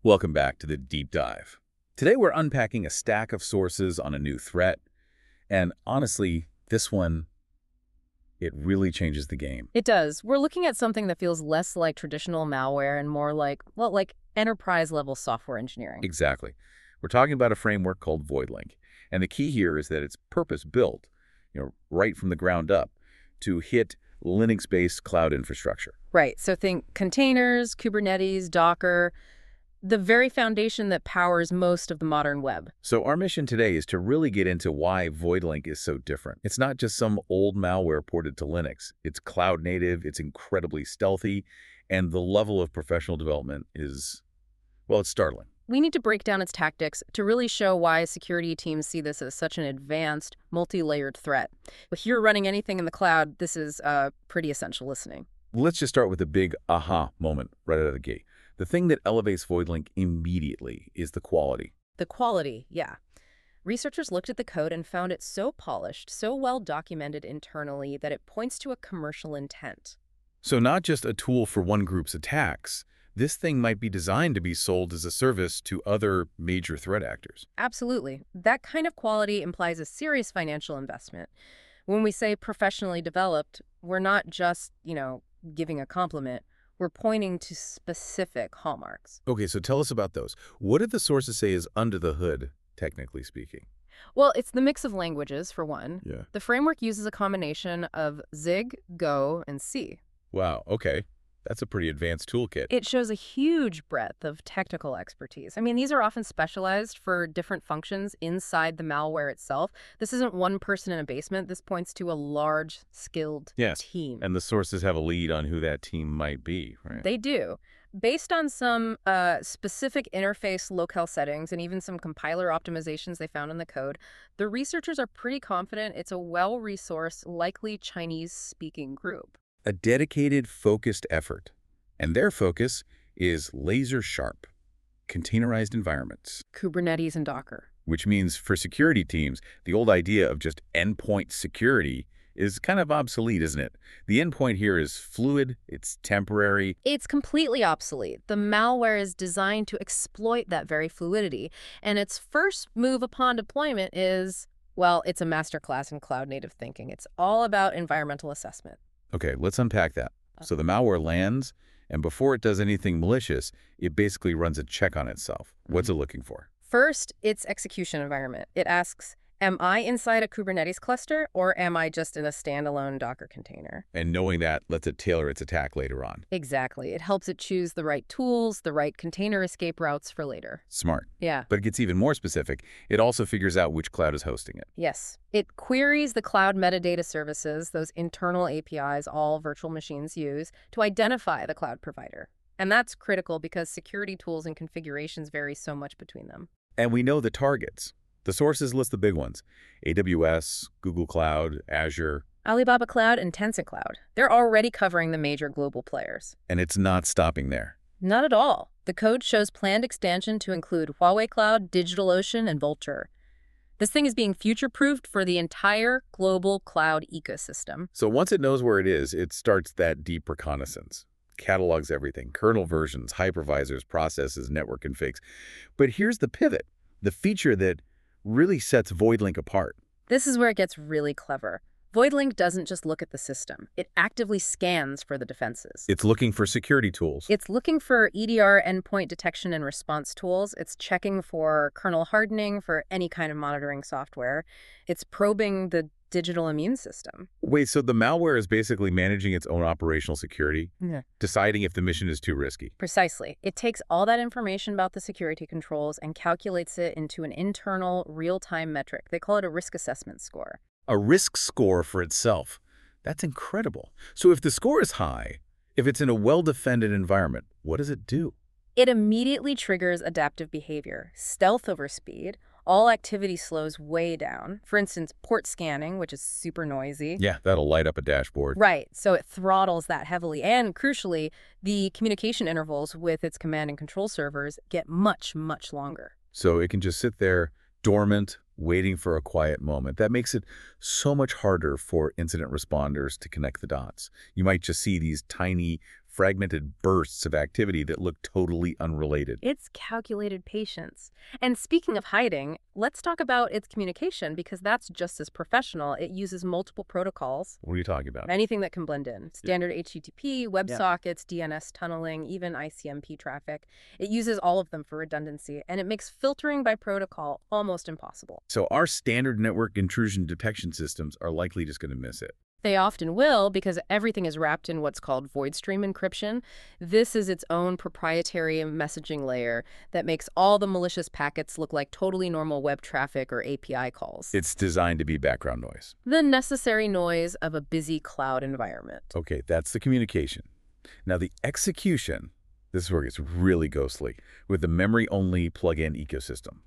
Welcome back to the Deep Dive. Today we're unpacking a stack of sources on a new threat, and honestly, this one, it really changes the game. It does. We're looking at something that feels less like traditional malware and more like, well, like enterprise-level software engineering. Exactly. We're talking about a framework called VoidLink, and the key here is that it's purpose-built, right from the ground up, to hit Linux-based cloud infrastructure. Right. So think containers, Kubernetes, Docker, the very foundation that powers most of the modern web. So our mission today is to really get into why VoidLink is so different. It's not just some old malware ported to Linux. It's cloud native, it's incredibly stealthy, and the level of professional development is, well, it's startling. We need to break down its tactics to really show why security teams see this as such an advanced, multi-layered threat. If you're running anything in the cloud, this is pretty essential listening. Let's just start with a big aha moment right out of the gate. The thing that elevates VoidLink immediately is the quality. The quality, yeah. Researchers looked at the code and found it so polished, so well documented internally that it points to a commercial intent. So not just a tool for one group's attacks, this thing might be designed to be sold as a service to other major threat actors. Absolutely. That kind of quality implies a serious financial investment. When we say professionally developed, we're not just, giving a compliment. We're pointing to specific hallmarks. Okay, so tell us about those. What did the sources say is under the hood, technically speaking? Well, it's the mix of languages, for one. Yeah. The framework uses a combination of Zig, Go, and C. Wow, okay. That's a pretty advanced toolkit. It shows a huge breadth of technical expertise. I mean, these are often specialized for different functions inside the malware itself. This isn't one person in a basement. This points to a large, skilled team. And the sources have a lead on who that team might be, right? They do. Based on some specific interface locale settings and even some compiler optimizations they found in the code, the researchers are pretty confident it's a well-resourced, likely Chinese-speaking group. A dedicated, focused effort. And their focus is laser-sharp, containerized environments. Kubernetes and Docker. Which means for security teams, the old idea of just endpoint security is kind of obsolete, isn't it? The endpoint here is fluid, it's temporary. It's completely obsolete. The malware is designed to exploit that very fluidity. And its first move upon deployment is, well, it's a masterclass in cloud-native thinking. It's all about environmental assessment. Okay, let's unpack that. So the malware lands, and before it does anything malicious, it basically runs a check on itself. What's it looking for? First, its execution environment. It asks, am I inside a Kubernetes cluster, or am I just in a standalone Docker container? And knowing that lets it tailor its attack later on. Exactly. It helps it choose the right tools, the right container escape routes for later. Smart. Yeah. But it gets even more specific. It also figures out which cloud is hosting it. Yes. It queries the cloud metadata services, those internal APIs all virtual machines use, to identify the cloud provider. And that's critical because security tools and configurations vary so much between them. And we know the targets. The sources list the big ones: AWS, Google Cloud, Azure. Alibaba Cloud and Tencent Cloud. They're already covering the major global players. And it's not stopping there. Not at all. The code shows planned expansion to include Huawei Cloud, DigitalOcean, and Vultr. This thing is being future-proofed for the entire global cloud ecosystem. So once it knows where it is, it starts that deep reconnaissance. Catalogs everything: kernel versions, hypervisors, processes, network configs. But here's the pivot, the feature that really sets VoidLink apart. This is where it gets really clever. VoidLink doesn't just look at the system. It actively scans for the defenses. It's looking for security tools. It's looking for EDR endpoint detection and response tools. It's checking for kernel hardening for any kind of monitoring software. It's probing the digital immune system. Wait, so the malware is basically managing its own operational security? Yeah. Deciding if the mission is too risky? Precisely. It takes all that information about the security controls and calculates it into an internal, real-time metric. They call it a risk assessment score. A risk score for itself. That's incredible. So if the score is high, if it's in a well-defended environment, what does it do? It immediately triggers adaptive behavior, stealth over speed. All activity slows way down. For instance, port scanning, which is super noisy. Yeah, that'll light up a dashboard. Right, so it throttles that heavily. And crucially, the communication intervals with its command and control servers get much, much longer. So it can just sit there, dormant, waiting for a quiet moment. That makes it so much harder for incident responders to connect the dots. You might just see these tiny fragmented bursts of activity that look totally unrelated. It's calculated patience. And speaking of hiding, let's talk about its communication because that's just as professional. It uses multiple protocols, What are you talking about? anything that can blend in. Standard HTTP, WebSockets, DNS tunneling, even ICMP traffic. It uses all of them for redundancy, and it makes filtering by protocol almost impossible. So our standard network intrusion detection systems are likely just going to miss it. They often will because everything is wrapped in what's called void stream encryption. This is its own proprietary messaging layer that makes all the malicious packets look like totally normal web traffic or API calls. It's designed to be background noise. The necessary noise of a busy cloud environment. Okay, that's the communication. Now the execution, this is where it gets really ghostly, with the memory-only plug-in ecosystem.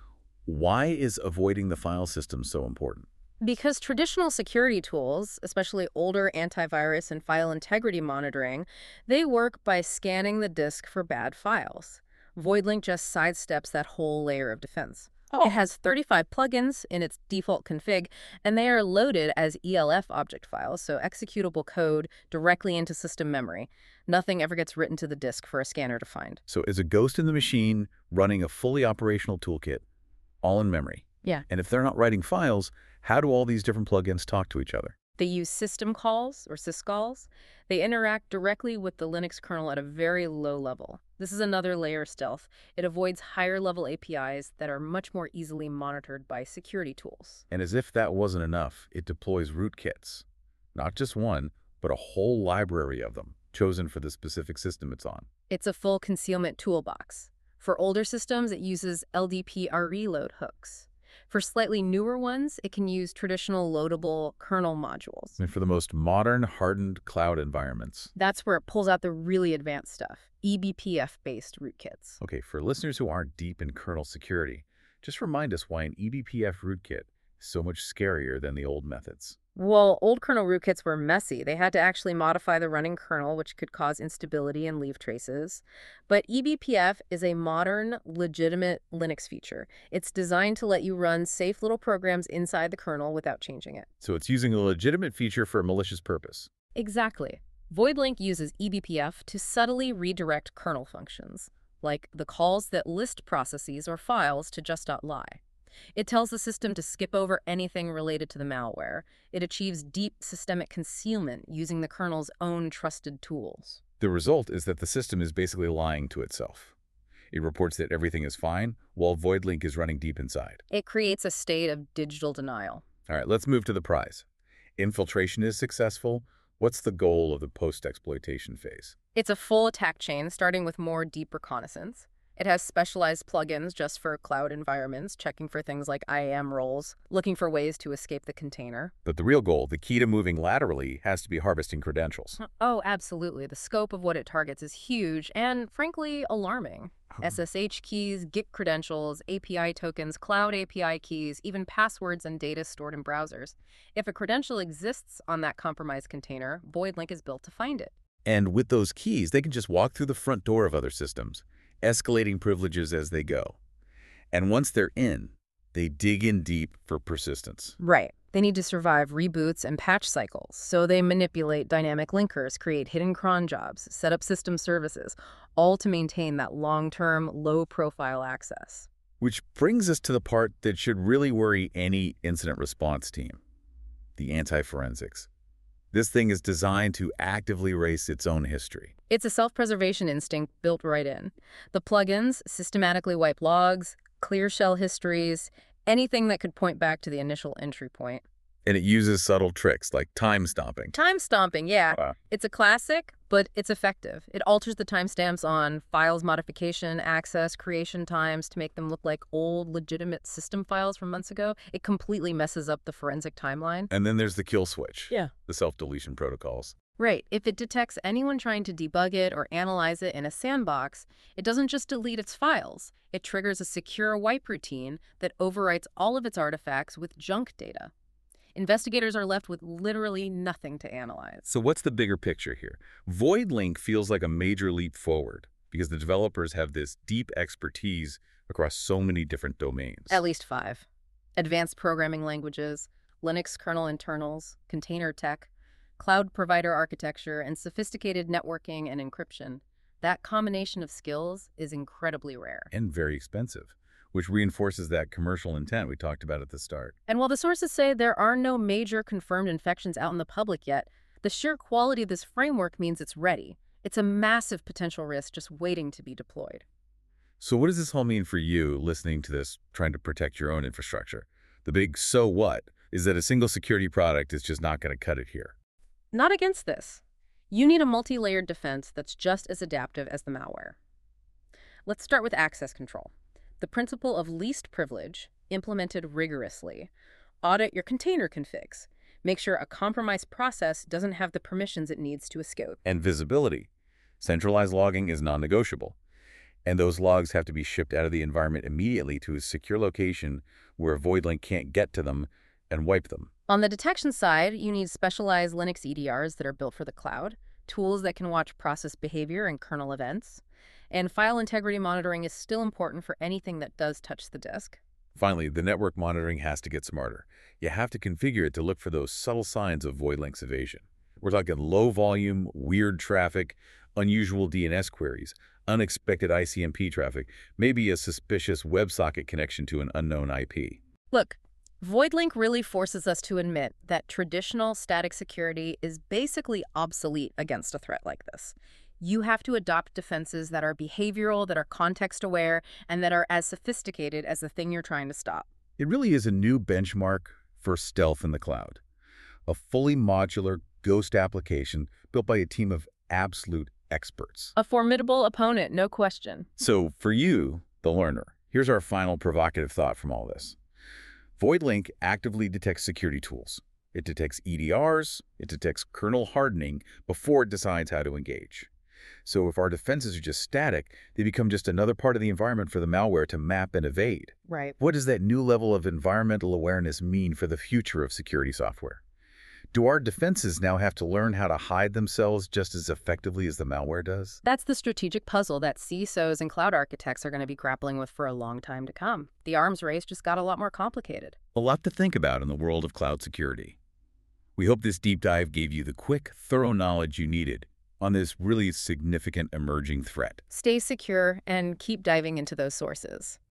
Why is avoiding the file system so important? Because traditional security tools, especially older antivirus and file integrity monitoring, they work by scanning the disk for bad files. VoidLink just sidesteps that whole layer of defense. It has 35 plugins in its default config, and they are loaded as ELF object files, so executable code directly into system memory. Nothing ever gets written to the disk for a scanner to find. So is a ghost in the machine running a fully operational toolkit, all in memory? Yeah. And if they're not writing files, how do all these different plugins talk to each other? They use system calls, or syscalls. They interact directly with the Linux kernel at a very low level. This is another layer of stealth. It avoids higher-level APIs that are much more easily monitored by security tools. And as if that wasn't enough, it deploys rootkits. Not just one, but a whole library of them, chosen for the specific system it's on. It's a full concealment toolbox. For older systems, it uses LDP reload hooks. For slightly newer ones, it can use traditional loadable kernel modules. And for the most modern, hardened cloud environments. That's where it pulls out the really advanced stuff, eBPF-based rootkits. Okay, for listeners who aren't deep in kernel security, just remind us why an eBPF rootkit is so much scarier than the old methods. Well, old kernel rootkits were messy. They had to actually modify the running kernel, which could cause instability and leave traces. But eBPF is a modern, legitimate Linux feature. It's designed to let you run safe little programs inside the kernel without changing it. So it's using a legitimate feature for a malicious purpose. Exactly. VoidLink uses eBPF to subtly redirect kernel functions, like the calls that list processes or files to just.ly. It tells the system to skip over anything related to the malware. It achieves deep systemic concealment using the kernel's own trusted tools. The result is that the system is basically lying to itself. It reports that everything is fine, while VoidLink is running deep inside. It creates a state of digital denial. All right, let's move to the prize. Infiltration is successful. What's the goal of the post-exploitation phase? It's a full attack chain, starting with more deep reconnaissance. It has specialized plugins just for cloud environments, checking for things like IAM roles, looking for ways to escape the container. But the real goal, the key to moving laterally, has to be harvesting credentials. Oh, absolutely. The scope of what it targets is huge and, frankly, alarming. SSH keys, Git credentials, API tokens, cloud API keys, even passwords and data stored in browsers. If a credential exists on that compromised container, VoidLink is built to find it. And with those keys, they can just walk through the front door of other systems, escalating privileges as they go. And once they're in, they dig in deep for persistence. Right. They need to survive reboots and patch cycles, so they manipulate dynamic linkers, create hidden cron jobs, set up system services, all to maintain that long-term, low-profile access. Which brings us to the part that should really worry any incident response team, the anti-forensics. This thing is designed to actively erase its own history. It's a self-preservation instinct built right in. The plugins systematically wipe logs, clear shell histories, anything that could point back to the initial entry point. And it uses subtle tricks like time stomping. Time stomping, yeah. Wow. It's a classic, but it's effective. It alters the timestamps on files modification, access, creation times to make them look like old, legitimate system files from months ago. It completely messes up the forensic timeline. And then there's the kill switch. Yeah. The self-deletion protocols. Right. If it detects anyone trying to debug it or analyze it in a sandbox, it doesn't just delete its files. It triggers a secure wipe routine that overwrites all of its artifacts with junk data. Investigators are left with literally nothing to analyze. So what's the bigger picture here? VoidLink feels like a major leap forward because the developers have this deep expertise across so many different domains. At least 5. Advanced programming languages, Linux kernel internals, container tech, cloud provider architecture, and sophisticated networking and encryption. That combination of skills is incredibly rare. And very expensive, which reinforces that commercial intent we talked about at the start. And while the sources say there are no major confirmed infections out in the public yet, the sheer quality of this framework means it's ready. It's a massive potential risk just waiting to be deployed. So what does this all mean for you listening to this, trying to protect your own infrastructure? The big so what is that a single security product is just not going to cut it here. Not against this. You need a multi-layered defense that's just as adaptive as the malware. Let's start with access control. The principle of least privilege, implemented rigorously. Audit your container configs. Make sure a compromised process doesn't have the permissions it needs to escape. And visibility. Centralized logging is non-negotiable. And those logs have to be shipped out of the environment immediately to a secure location where a void link can't get to them and wipe them. On the detection side, you need specialized Linux EDRs that are built for the cloud, tools that can watch process behavior and kernel events, and file integrity monitoring is still important for anything that does touch the disk. Finally, the network monitoring has to get smarter. You have to configure it to look for those subtle signs of void links evasion. We're talking low volume, weird traffic, unusual DNS queries, unexpected ICMP traffic, maybe a suspicious WebSocket connection to an unknown IP. Look, VoidLink really forces us to admit that traditional static security is basically obsolete against a threat like this. You have to adopt defenses that are behavioral, that are context-aware, and that are as sophisticated as the thing you're trying to stop. It really is a new benchmark for stealth in the cloud. A fully modular ghost application built by a team of absolute experts. A formidable opponent, no question. So for you, the learner, here's our final provocative thought from all this. VoidLink actively detects security tools. It detects EDRs, it detects kernel hardening before it decides how to engage. So if our defenses are just static, they become just another part of the environment for the malware to map and evade. Right. What does that new level of environmental awareness mean for the future of security software? Do our defenses now have to learn how to hide themselves just as effectively as the malware does? That's the strategic puzzle that CISOs and cloud architects are going to be grappling with for a long time to come. The arms race just got a lot more complicated. A lot to think about in the world of cloud security. We hope this deep dive gave you the quick, thorough knowledge you needed on this really significant emerging threat. Stay secure and keep diving into those sources.